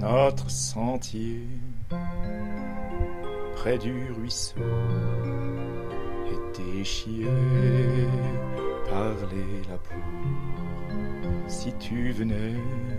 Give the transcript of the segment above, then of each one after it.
Notre sentier près du ruisseau est déchiré par les labours. Si tu venais,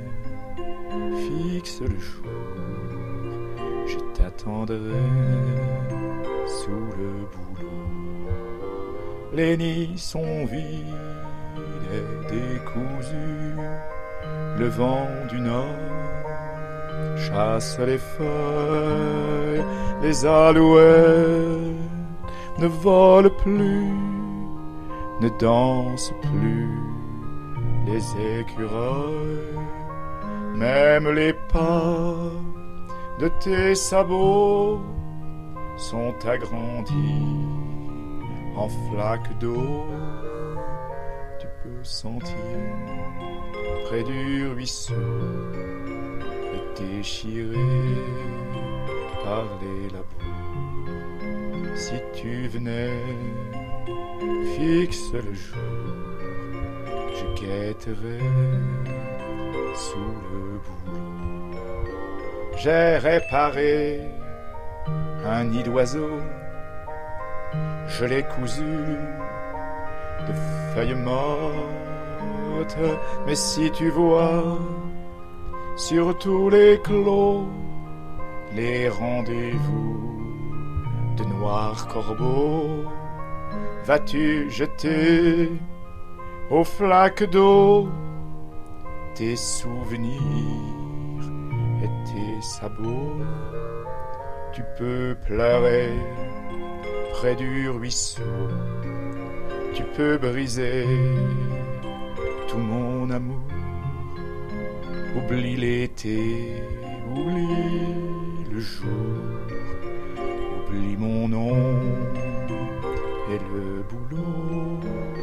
fixe le jour, je t'attendrai sous le bouleau. Les nids sont vides et décousus, le vent du nord chasse les feuilles, les alouettes ne volent plus, ne dansent plus, les écureuils, même les pas de tes sabots sont agrandis en flaques d'eau. Tu peux sentir près du ruisseau déchiré par les labours. Si tu venais, fixe le jour, je guetterai sous le bouleau. J'ai réparé un nid d'oiseau, je l'ai cousu de feuilles mortes, mais si tu vois sur tous les clos les rendez-vous de noirs corbeaux, vas-tu jeter aux flaques d'eau tes souvenirs et tes sabots? Tu peux pleurer près du ruisseau, tu peux briser tout mon amour. Oublie l'été, oublie le jour, oublie mon nom et le boulot.